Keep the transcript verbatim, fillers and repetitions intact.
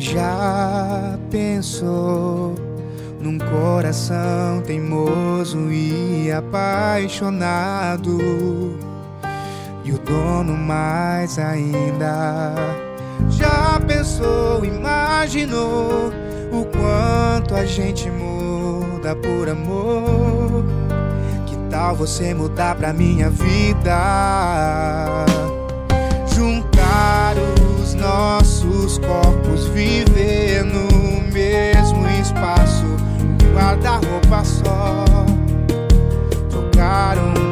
Já pensou num coração teimoso e apaixonado, e o dono mais ainda? Já pensou, imaginou o quanto a gente muda por amor? Que tal você mudar pra minha vida? Juntar os nossos corpos, viver no mesmo espaço, um guarda-roupa só, trocar um